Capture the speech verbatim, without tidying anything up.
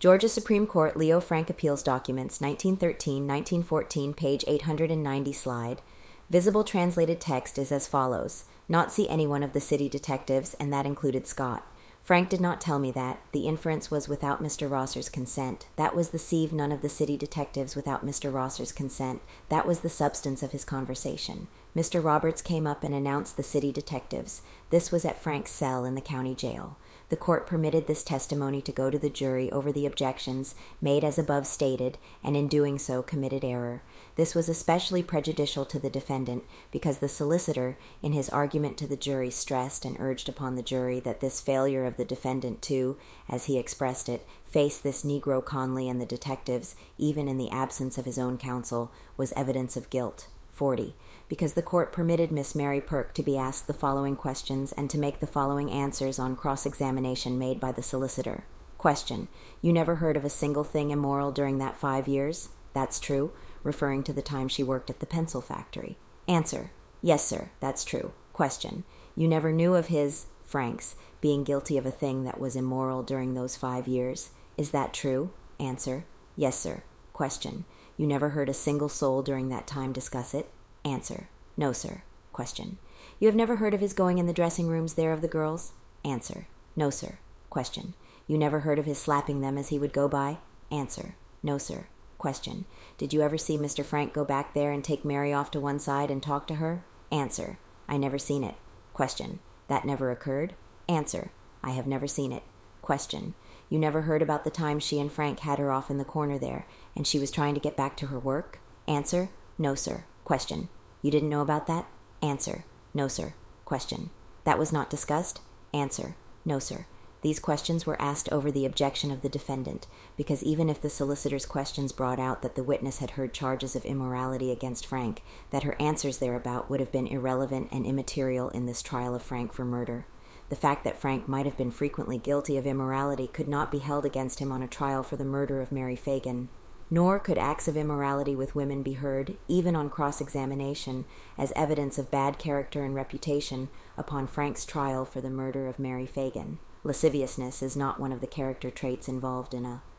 Georgia Supreme Court Leo Frank Appeals Documents, nineteen thirteen to nineteen fourteen, page eight hundred ninety slide. Visible translated text is as follows. Not see anyone of the city detectives, and that included Scott. Frank did not tell me that. The inference was without Mister Rosser's consent. That was the sieve none of the city detectives without Mister Rosser's consent. That was the substance of his conversation. Mister Roberts came up and announced the city detectives. This was at Frank's cell in the county jail. The court permitted this testimony to go to the jury over the objections made as above stated, and in doing so committed error. This was especially prejudicial to the defendant because the solicitor, in his argument to the jury, stressed and urged upon the jury that this failure of the defendant to, as he expressed it, face this Negro Conley and the detectives, even in the absence of his own counsel, was evidence of guilt. forty. Because the court permitted Miss Mary Perk to be asked the following questions and to make the following answers on cross-examination made by the solicitor. Question. You never heard of a single thing immoral during that five years? That's true, referring to the time she worked at the pencil factory. Answer. Yes, sir, that's true. Question. You never knew of his, Frank's, being guilty of a thing that was immoral during those five years. Is that true? Answer. Yes, sir. Question. You never heard a single soul during that time discuss it? Answer. No, sir. Question. You have never heard of his going in the dressing rooms there of the girls? Answer. No, sir. Question. You never heard of his slapping them as he would go by? Answer. No, sir. Question. Did you ever see Mister Frank go back there and take Mary off to one side and talk to her? Answer. I never seen it. Question. That never occurred? Answer. I have never seen it. Question. You never heard about the time she and Frank had her off in the corner there, and she was trying to get back to her work? Answer. No, sir. Question. You didn't know about that? Answer. No, sir. Question. That was not discussed? Answer. No, sir. These questions were asked over the objection of the defendant, because even if the solicitor's questions brought out that the witness had heard charges of immorality against Frank, that her answers thereabout would have been irrelevant and immaterial in this trial of Frank for murder. The fact that Frank might have been frequently guilty of immorality could not be held against him on a trial for the murder of Mary Fagan. Nor could acts of immorality with women be heard, even on cross-examination, as evidence of bad character and reputation upon Frank's trial for the murder of Mary Fagan. Lasciviousness is not one of the character traits involved in a